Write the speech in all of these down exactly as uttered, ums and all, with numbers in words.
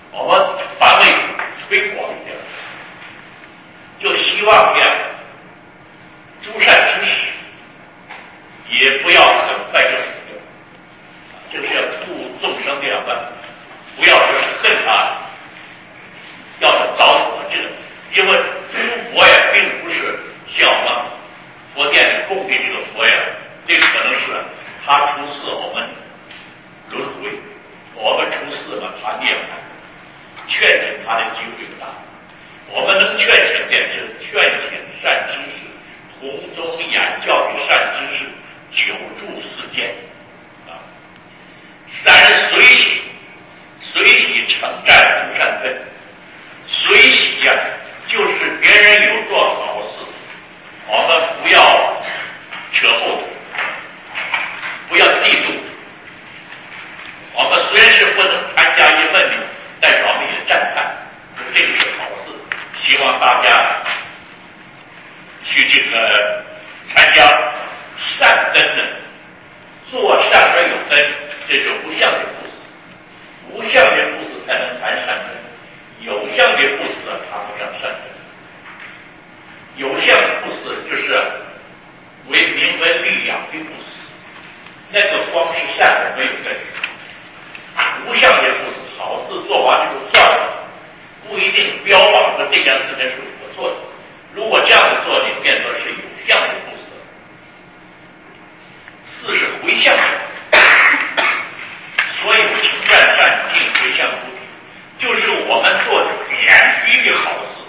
我们范围推广一点，就希望这样诸善之事也不要很快就死掉，就是要度众生两万，不要说是恨他，要是早死了这个，因为诸佛呀并不是像我们佛殿里供的这个佛呀，这个可能是他出世我们轮回，我们出世了他涅槃，劝请他的机会不大。我们能劝请便是劝请善知识，弘宗演教的善知识，久住世间啊。三随喜，随喜承占诸善根。随喜呀、啊，就是别人有做好事，我们不要扯后腿，不要嫉妒。我们虽然是不能参加一问的，但是我们也赞叹，这个是好事。希望大家去这个参加善根的，做善而有根，这是无相的布施。无相的布施才能谈善根，有相的布施谈不上善根。有相的布施就是为名为利养的布施，那个光是善而没有根。无相的布施，好事做完就算了，不一定标榜说这件事情是我做的。如果这样子做，你变作是有相的布施。四是回向，所以承占善尽回向菩提，就是我们做的点滴的好事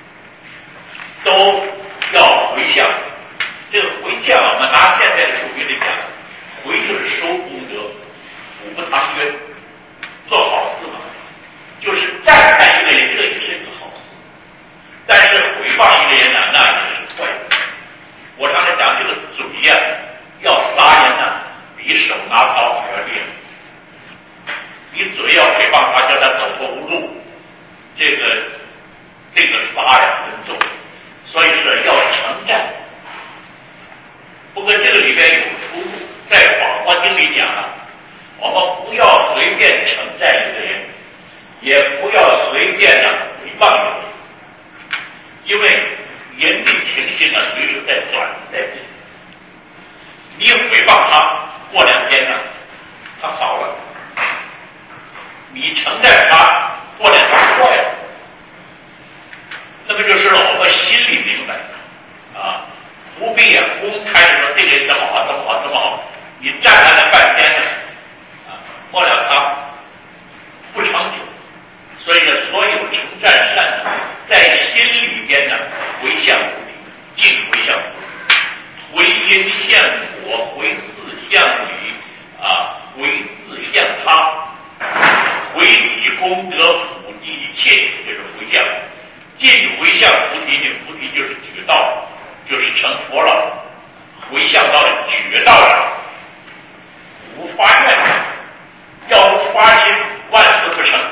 都要回向。这个回向，我们拿现在的术语来讲，回就是收功德，福不唐捐。做好事嘛，就是赞叹一个人，这个也是一个好事。但是回报一个人呢，那也是坏的。我常常讲，这个嘴呀、啊，要杀人呢、啊，比手拿刀还要厉害。你嘴要诽谤他，叫他走投无路，这个这个杀呀很重，所以说要承占。不过这个里边有出入，在《法华经》里讲啊。我们不要随便称赞一个人，也不要随便的诽谤一个人，因为人的情绪呢，随时在转在变。你诽谤他，过两天呢，他好了；你称赞他，过两天坏了。那么就是我们心里明白啊，不必啊公开说这个人怎么好，怎么好，怎么好，你赞叹了半天呢。过了他不长久，所以呢，所有承占善的，在心里边呢，回向菩提，尽回向菩提，回因向果，回事向理啊，回自向他，回己功德普及一切，就是回向。尽回向菩提呢，菩提就是觉道，就是成佛了，回向到了觉道上，无发愿。要无发心，万事不成。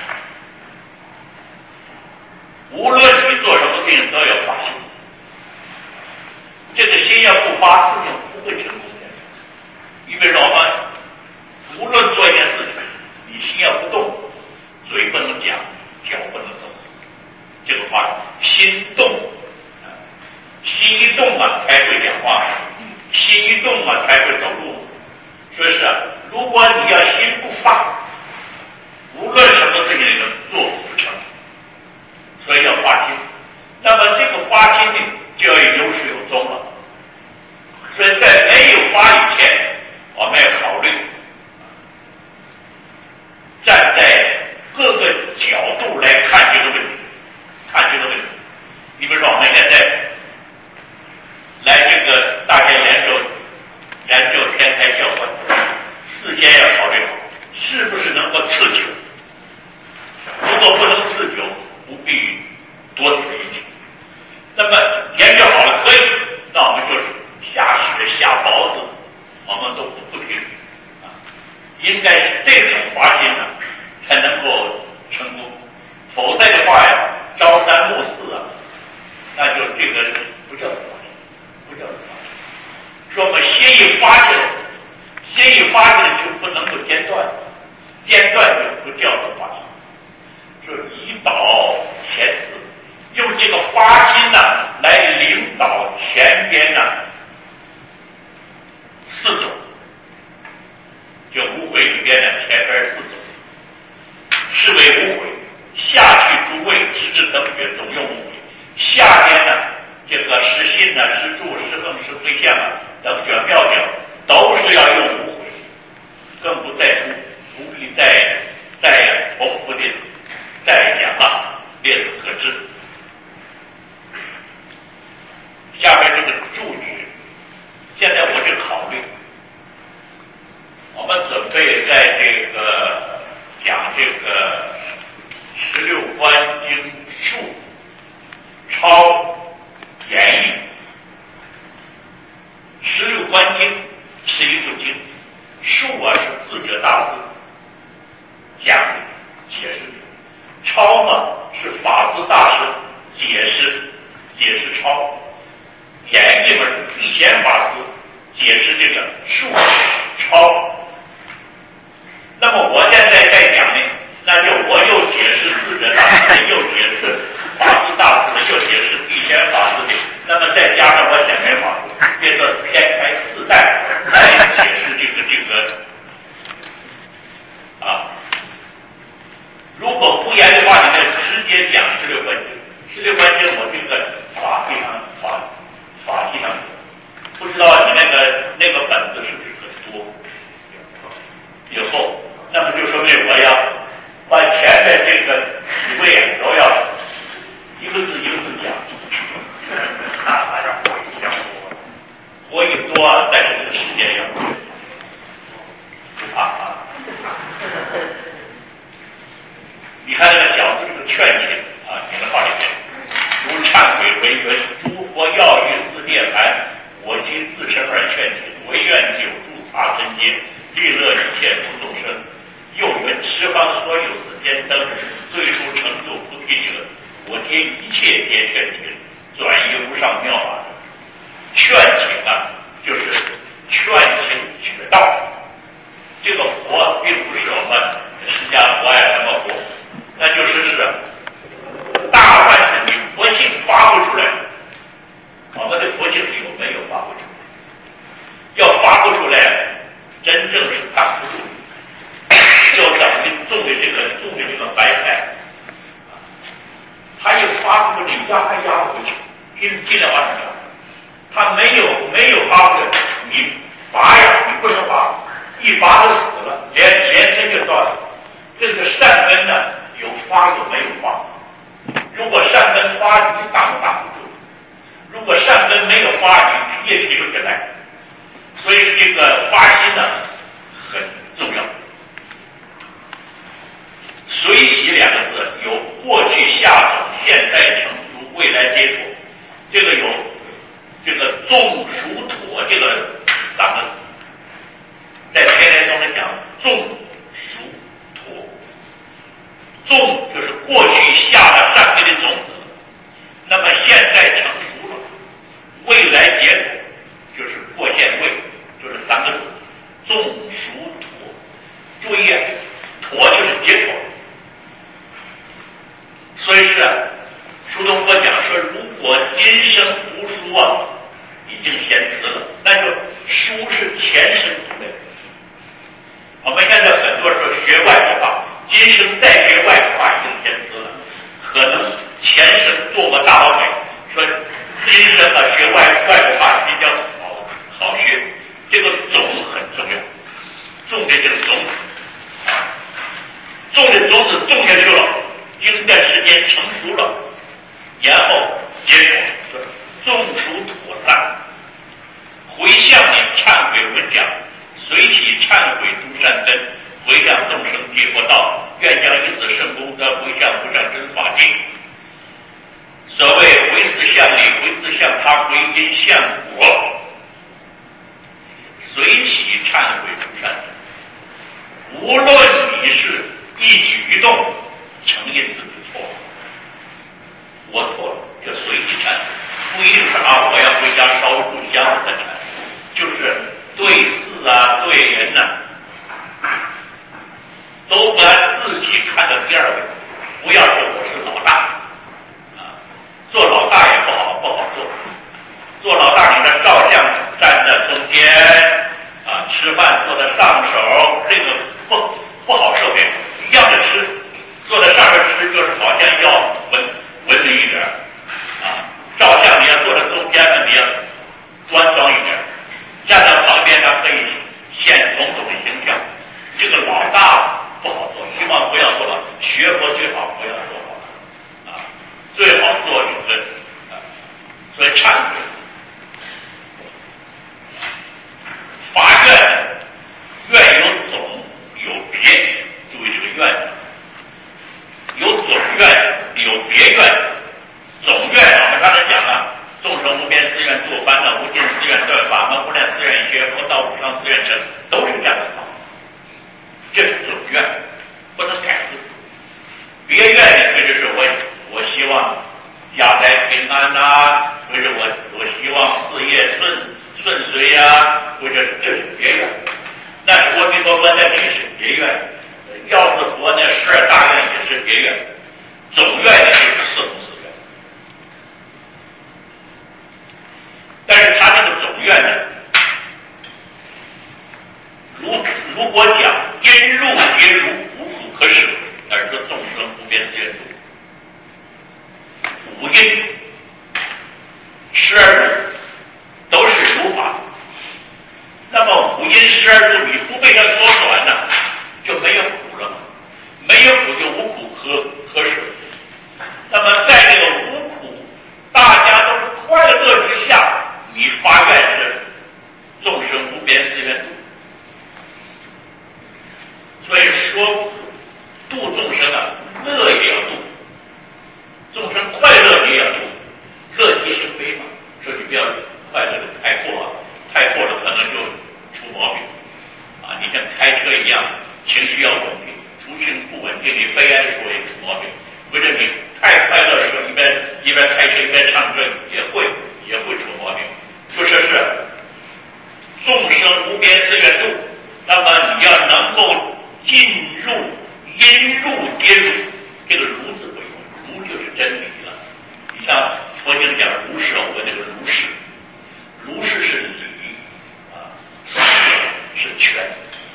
无论你做什么事情，都要发心。这个心要不发，事情不会成功的。因为我们无论做一件事情，你心要不动，嘴不能讲，脚不能走。这个话，心动，心一动啊，才会讲话；心一动啊，才会走路。所以是啊，如果是为无悔，下去诸位直至等觉，总用无悔。下边呢，这个实心呢、实住、实横、实回向啊，等觉妙表，都是要用无悔，更不再出，不必再再重复的再讲了，列此可知。下边这个注解，现在我就考虑，我们准备在这个讲这个十六观经述抄演义。十六观经是一部经，述啊是智者大师讲的解释的，抄嘛是法师大师解释解释抄，演义嘛是避嫌法师解释这个述抄。那么我现在在讲呢，那就我又解释智者大师的，又解释法师大师的，又解释避嫌法师的，那么再加上我显明法师，变成偏开四代来解释这个这个啊。如果不言的话，你们直接讲十六观经。十六观经我这个法地上法法地上不知道你那个那个本子是不是很多以后，那么就说明我要把前面这个几位都要一个字一个字讲，大家活一样多，活一多啊，但是这个时间要不怕啊。你看这个小字这个劝请啊，你们放里面，如忏悔为云，诸佛要于四涅槃，我今自身而劝请，唯愿久住刹尘间，利乐一切诸众生。又云十方所有四天灯，最初成就菩提者，我今一切皆劝请，转移无上妙法。劝请啊，就是劝请学道。这个佛并不是我们释迦佛呀什么佛，那就是是大半是你佛性发不出来，我们的佛性有没有发不出来？要发不出来，真正是挡不住。要等于种的这个种的这个白菜，它又发不出来，压还压不回去，尽尽量往上压。它没有没有发不出来，你拔呀，你不能拔，一拔就死了，连连身就断了。这个善根呢，有发有没有发。如果善根发，你挡都挡不住；如果善根没有发，你提也提不起来。所以这个发心呢，很重要。随喜两个字有过去下等、现在成熟、未来解脱，这个有这个纵属妥这个三个字，在天台宗里讲纵属妥，纵就是过去下了善根的种子，那么现在成熟了，未来解脱就是过现位，就是三个字，纵属妥。注意啊，妥就是解脱。所以是苏东坡讲说，如果今生读书啊，已经先辞了，那就书是前生读的。我们现在很多说学外国话，今生再学外国话已经先辞了，可能前生做过大老美，说今生啊学外外国话比较好好学，这个种很重要，种的这个种子，种的种子种下去了。经段时间成熟了，然后结果纵属妥善，回向你忏悔文讲，随喜忏悔诸善根，回向众生结佛道，愿将以此圣功德回向无上真法境。所谓回思向理，回思向他，回因向果，随喜忏悔诸善根，无论你是一举一动承认自己错了，我错了，就随意忏悔，不一定是啊，我要回家烧炷香我才忏悔，就是对事啊、对人呐、啊，都把自己看到第二位，不要说我是老大啊，做老大也不好，不好做。做老大，你的照相站在中间啊，吃饭坐在上手，这个不不好受给，要着吃。 别愿。总愿我们刚才讲了，众生无边誓愿度，烦恼无尽誓愿断，法门无量誓愿学，佛道无上誓愿成，都是这样的道。这是总愿，不能改字。别愿呢，这就是我我希望家宅平安呐、啊，或者我我希望事业顺顺遂呀、啊，或者这是别愿。那是阿弥陀佛那也是别愿，药师佛那十二大愿也是别愿，总愿呢就是四弘誓愿。但是他这个总愿呢，如如果讲因入皆入，无苦可舍，而说众生无边誓愿度。五因十二入都是如法，那么五因十二入你不被它缩短呢，就没有苦了，没有苦就无苦可可舍。那么在这个无苦，大家都是快乐之下，你发愿是众生无边誓愿度。所以说度众生啊，乐也要度，众生快乐也要度，乐极生悲嘛。说你不要快乐的太过啊，太过了可能就出毛病啊。你像开车一样，情绪要稳定，出行不稳定，你悲哀的时候也出毛病。或者你太快乐的时候，一边一边开车一边唱歌，也会也会出毛病。就说是众生无边誓愿度，那么你要能够进入因入皆入，这个如字不用，如就是真理了。你像佛经讲如是，我这个如是，如是是理啊，是权。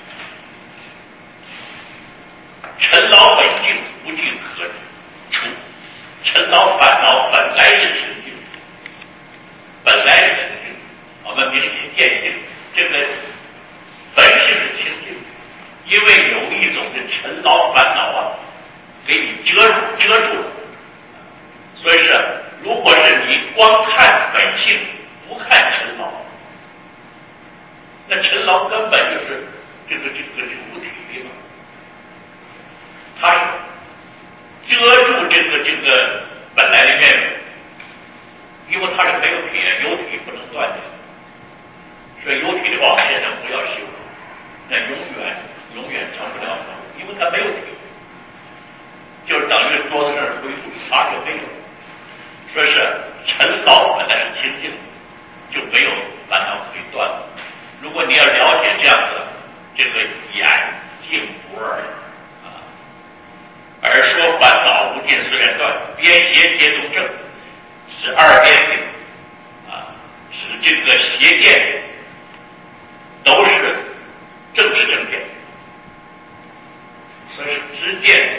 尘劳本净，无尽可除。尘劳烦恼本来是清净，本来是清净。我们明心见性，这个本性是清净，因为有一种的尘劳烦恼啊，给你遮住遮住了。所以是，如果是你光看本性，不看尘劳，那尘劳根本就是这个这个这个无体力嘛，它是遮住这个这个本来的面目，因为它是没有体，有体不能断的。所以有体的往现在不要修，那永远永远成不了佛，因为它没有体，就是等于桌子上灰土，它就没有。说是尘劳本来是清净，就没有烦恼可以断了。如果你要了解这样子，这个眼净不二啊，而说烦恼无尽誓愿断，边邪皆中正，是二边定啊，使这个邪见都是正知正见。所以是知见，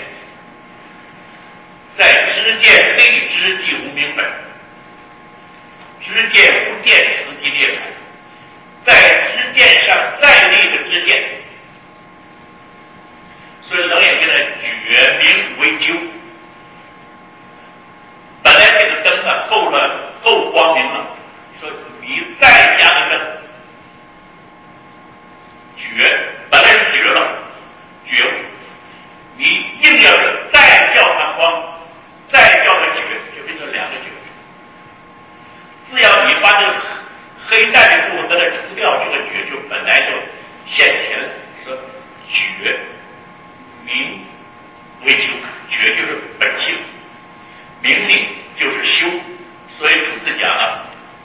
在知见内知即无明本，知见无见实即涅槃。在知见上再立的知见，所以楞严经的觉明为究。本来这个灯啊够了，够光明了，说你再加个灯，觉本来是觉了，觉悟，你硬要是再叫它光，再叫它觉，就变成两个觉。只要你把这个黑淡的部分给它除掉，这个觉就本来就现前了。说觉明为究，觉就是本性，明理就是修。所以主子讲了，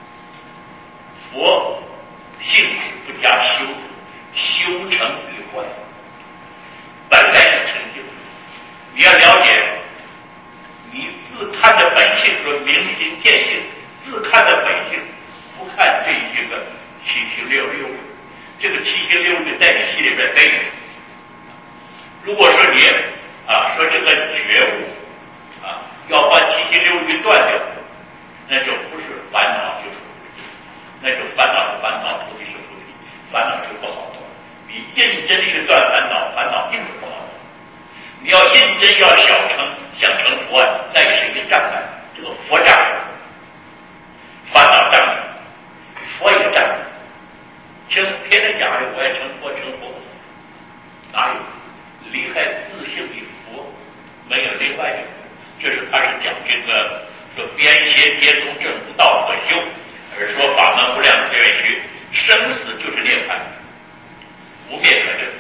佛性是不加修的，修成于坏，本来是成就。你要了解，你自看的本性，说明心见性，自看的本性，不看这些个七情六六，这个七情六欲在你心里边没有。如果说你啊说这个觉悟啊要把七情六欲断掉，那就不是烦恼就是菩提，那就烦恼是烦恼，菩提是菩提，烦恼是不好断。你认真去断烦恼，烦恼并不好断。你要认真要小成，想成佛，那也是一个障碍，这个佛障碍，烦恼障碍，佛也障碍。听天天讲的我要成佛成佛，哪有？离开自性的佛，没有另外的， 就是他是讲这个说边邪皆宗正无道可修，而说法门无量寺愿学，生死就是涅槃，无灭可证。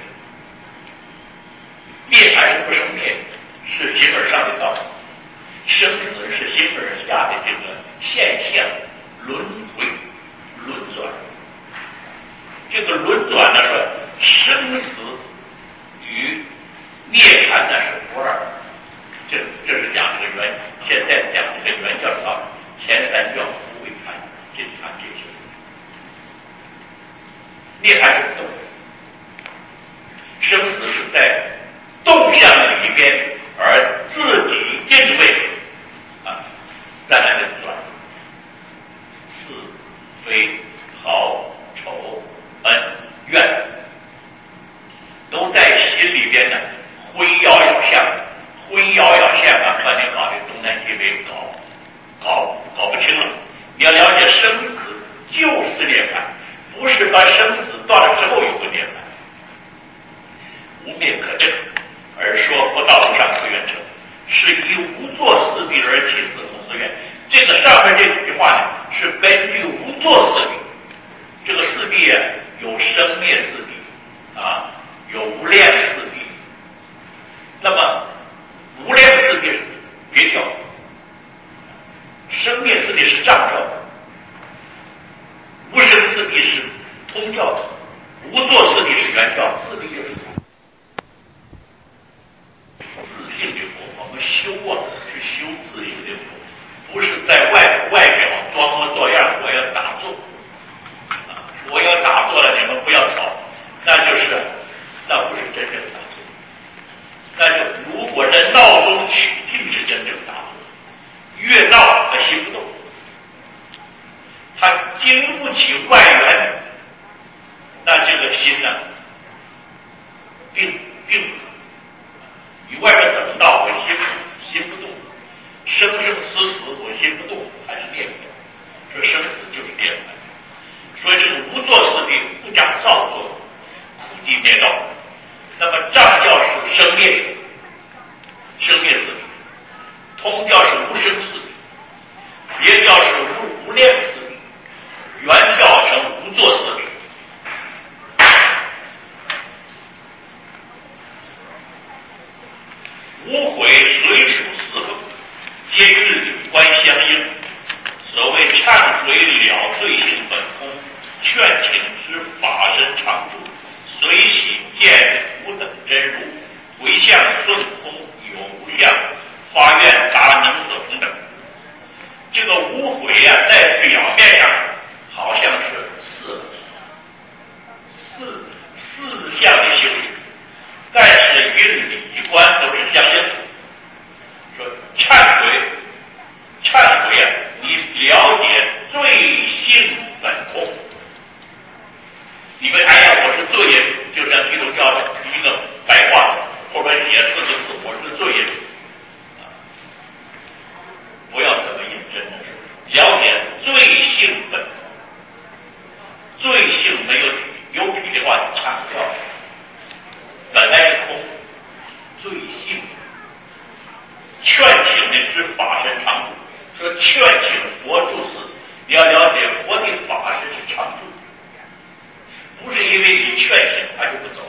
涅槃是不生灭，是形而上的道；生死是形而下的这个现象，轮回轮转。这个轮转呢，说生死与涅槃呢是不二。这这是讲这个原，现在讲这个原教道前三教不会谈，这谈这些。涅槃是不动，生死是在动向里边，而自己认为啊，在那里转，是非好丑恩怨，都在心里边呢，灰摇摇相。灰摇摇线啊，把你搞得东南西北搞搞搞不清了。你要了解生死就是涅槃，不是把生死断了之后有个涅槃。无灭可证，而说佛道无上寺愿者，是以无作四谛而起四弘誓愿。这个上面这几句话呢，是根据无作四谛。这个四谛啊，有生灭四谛啊，有无量四谛。那么无量四谛是别教，生灭四谛是藏教，无生四谛是通教的，无作四谛是原教，四谛就是自性的佛。我们修啊，是修自性的佛，不是在外外表装模作样。我要打坐，啊，我要打坐了，你们不要吵，那就是那不是真正打坐。那就如果是闹中取静是真正打坐，越闹他心不动，他经不起外缘，那这个心呢，病病了。你外面怎么闹，我心心不动，生生死死我心不动，还是涅槃。说生死就是涅槃。所以这个无作四谛不讲造作，苦集灭道。那么藏教是生灭，生灭四谛；通教是无生四谛；别教是无无量四谛；原教成无作四谛。无悔随属四个，皆与理观相应。所谓忏悔了罪性本空，劝请之法身常住，随喜见无等真如，回向顺空有无相，发愿达能所同等。这个无悔啊，在表面上好像是四四四项的修行，但是与理观都是相应的。说忏悔，忏悔啊，你了解罪性本空。你们哎呀，我是罪人，就像基督教的一个白话后边写四个字，我是罪人。啊，不要这么认真的是了解罪性本空。罪性没有体，有体的话就看不掉，本来是空，罪性。劝请的是法身常住，说劝请佛住死，你要了解佛的法身是常住，不是因为你劝请他就不走。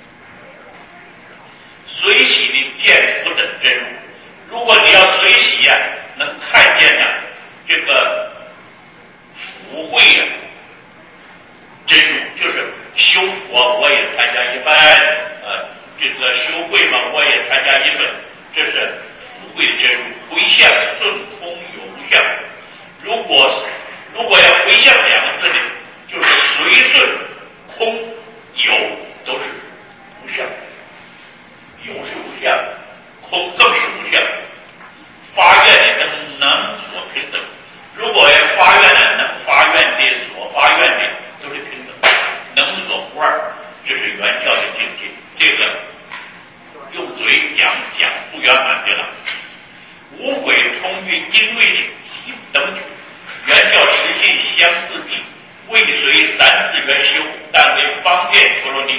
随喜的见福等真如，如果你要随喜呀、啊，能看见呢、啊、这个福慧呀、啊、真如，就是修佛我也参加一半，呃，这个修慧嘛我也参加一半，这是福慧的真如。回向顺空有无相，如果如果要回向两个字呢，就是随顺空有都是无相，有是无相，空更是无相。发愿的能能所平等，如果要发愿的能发愿的所发愿的都是平等，能所不二，这是原教的境界。这个用嘴讲讲不圆满的了。无悔通于因为习等举，原教实信相似己，未随三次元修，但为方便陀罗尼。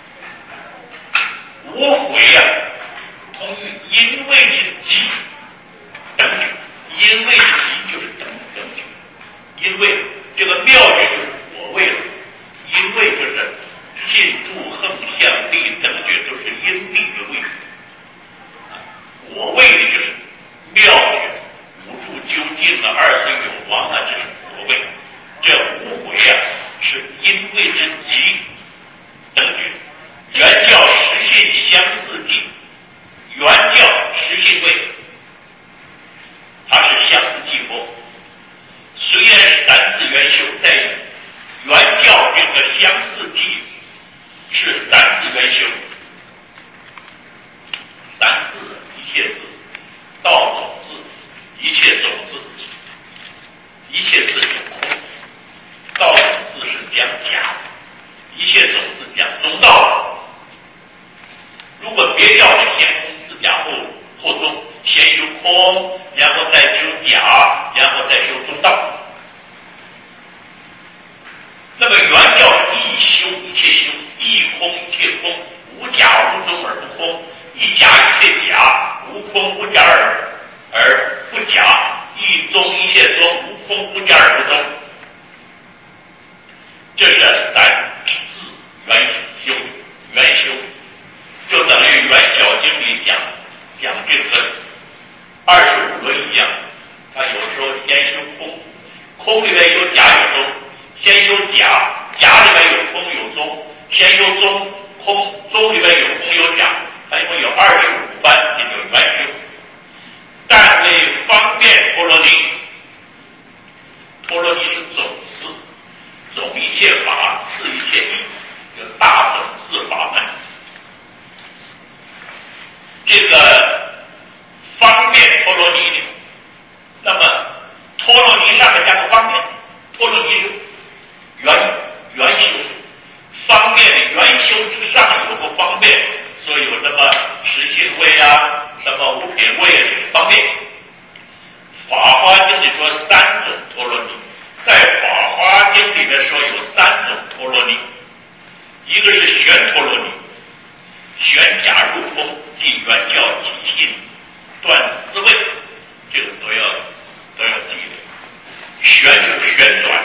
无悔呀、啊，通于因为之急， 空，然后再修假，然后再修中道。那么原教一修一切修，一空一切空，无假无中而不空，一假一切假，无空无假而而不假，一中一切中，无空无假而不中。这是三字元修，元修就等于元小经里讲讲这个二十五轮一样，他有时候先修空，空里面有假有中，先修假，假里面有空有中，先修中，空中里面有空有假，它一共有二十五番，也就元修。但为方便陀罗尼，陀罗尼是总词，总一切法，次一切义，叫大总字法门。这个方便陀罗尼呢，那么陀罗尼上面加个方便，陀罗尼是元元修，方便的元修之上有个方便，所以有什么实心位啊，什么五品位啊，这是方便。法华经里说三种陀罗尼，在法华经里面说有三种陀罗尼，一个是玄陀罗尼，玄假入空，即原教起信断思维，这个都要都要记得。旋就是旋转，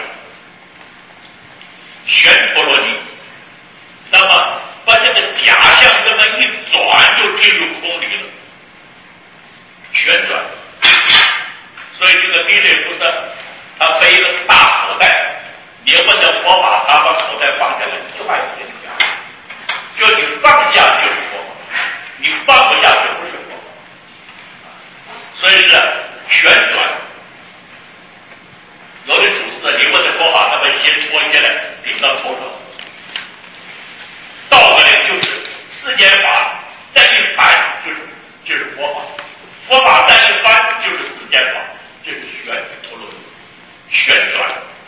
旋陀罗尼，那么把这个假象这么一转，就进入空里了，旋转。所以这个弥勒菩萨他背一个大口袋，你问的佛法，他把口袋放下来，就把你跟你讲，就你放下就是佛法，你放不下就不是佛法。所以是旋转。有的祖师你问的佛法，他们先脱下来顶到头上，倒过来就是世间法，再一翻就是就是佛法，佛法再一翻就是世间法，这是旋陀罗尼，旋转，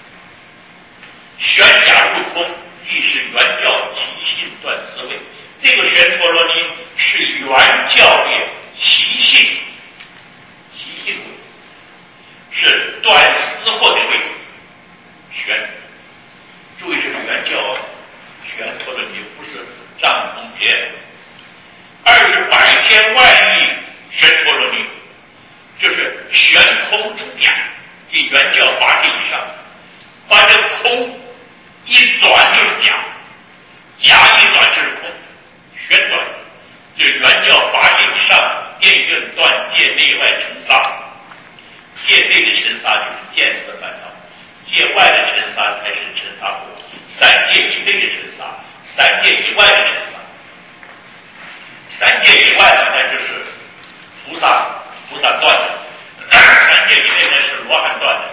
旋假入空，即是原教起信断思维。这个旋陀罗尼是原教的起信，起信位是断思惑的位置，旋。注意这是原教旋陀罗尼，不是藏通节。二是百千万亿旋陀罗尼，就是悬空出假，即原教八界以上，把这个空一转就是假，假一转就是空，旋转，就是原教八界以上，念运断界内外尘沙，界内的尘沙就是见思烦恼，界外的尘沙才是尘沙果，三界以内的尘沙，三界以外的尘沙，三界以外的那就是菩萨菩萨断的，三界以内那是罗汉断的。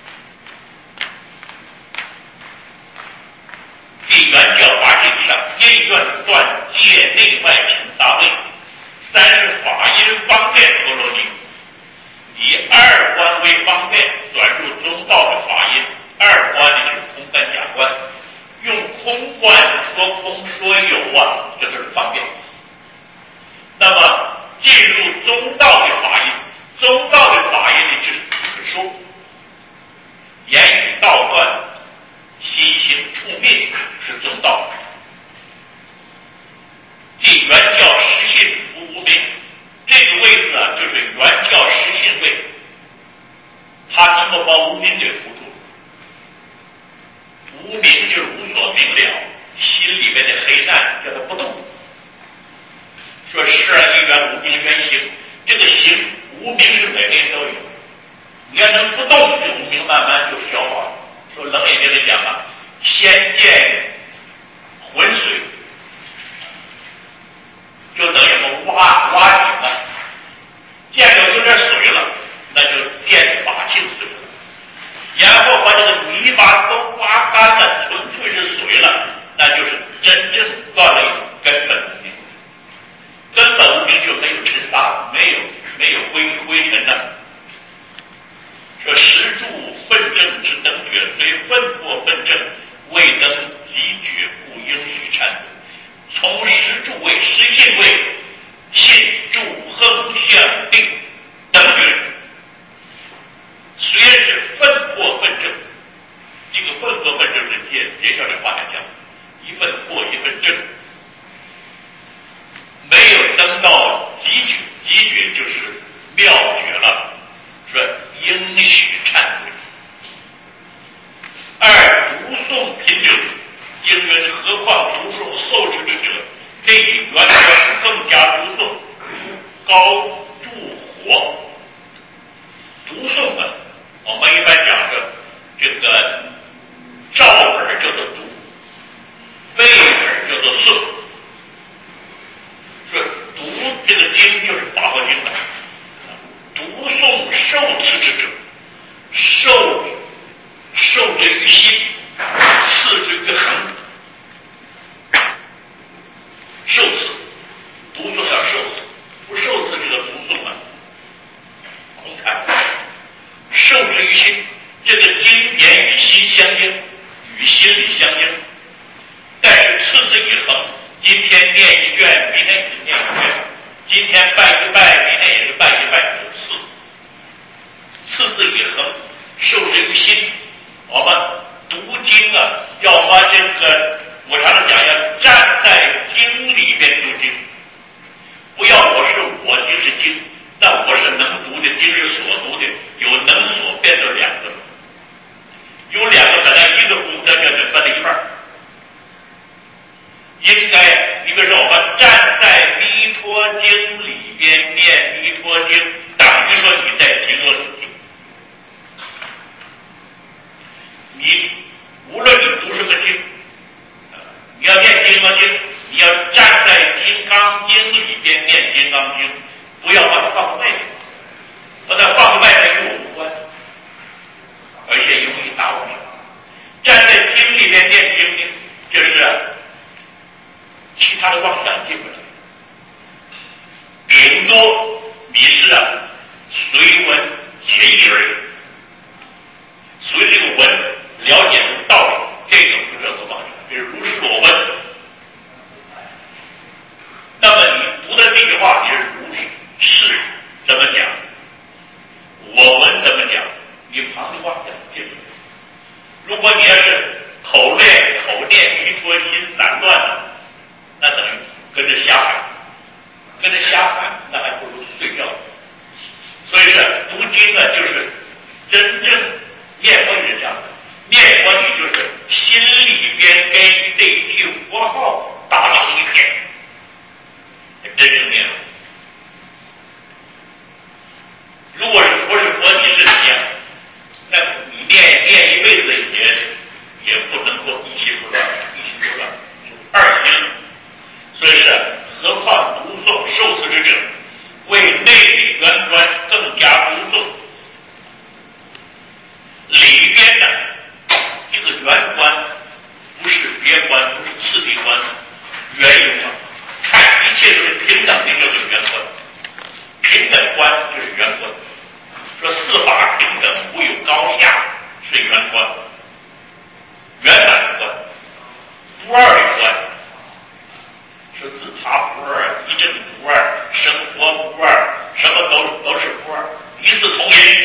即原教八界以上，念愿断界内外尘沙位。三是法音方便陀罗尼，以二观为方便，转入中道的法音。二观呢是空观假观，用空观说空说有啊，这就是方便。那么进入中道的法音，中道的法音呢就是指说，言语道断，心行处灭是中道。即原教实信服无明，这个位置啊，就是原教实信位，他能够把无明给扶住。无明就是无所明了，心里面的黑暗叫他不动。说十二因缘无明缘行，这个行无明是每个人都有，你要能不动，这无明慢慢就消化了。说楞严经里讲啊，先见浑水，就等于我挖挖井了，见着有点水了，那就见法性水了，然后把这个泥巴都挖干了，纯粹是水了，那就是真正断了根本无明。根本无明就没有尘沙，没有没有灰灰尘了。说十住分正之灯觉，所以分过分正，未登国。读诵啊，我们一般讲是这个照本叫做读，背本叫做诵。说读这个经就是《法华经》了，读诵受持之者，受受之于心，次之于恒。受持，读诵要受持，不受持这个读诵啊，空谈。受之于心，这个经典与心相应，与心理相应。但是次之以恒，今天念一卷，明天也是念一卷；今天拜一拜，明天也是拜一拜，有次。次之以恒，受之于心。我们读经啊，要把这个我常常讲，要站在经里边读经，不要我是我经是经，那我是能读的，经是所读的，有能所变成两个，有两个本来一个功德就得分了一半。应该，你比如说我们站在弥陀经里边念弥陀经，等于说你在经罗死经。你无论你读什么经，你要念金刚经，你要站在金刚经里边念金刚经，不要把它放在外面，把它放在外面与我无关，而且容易打误。站在经里边念经呢，就是其他的妄想进不来，顶多你是啊随文解义而已，随这个文了解这个道理，这个不叫做妄想，这是如是我闻。那么你读的这句话，你是如是怎么讲，我闻怎么讲，你旁的妄想进不来。如果你要是口念口念弥陀心散乱的，那等于跟着瞎喊，跟着瞎喊，那还不如睡觉。所以说读经啊，就是真正念佛也是这样的，念佛你就是心里边跟这一句佛号打成一片，真正念佛。如果是不是佛，你是你呀，那你念念一辈子也也不能够一心不乱，一心不乱就二心了。所以说，何况读诵受持之者，为内里圆观更加读诵。里边呢，这个圆观不是别观，不是次第观，圆有啊，看一切都是平等的，叫做圆观。平等观就是圆观。说四法平等，无有高下，是圆观。圆满的观，不二的观。说自他不二，一正不二，生活不二，什么都都是不二，一视同仁，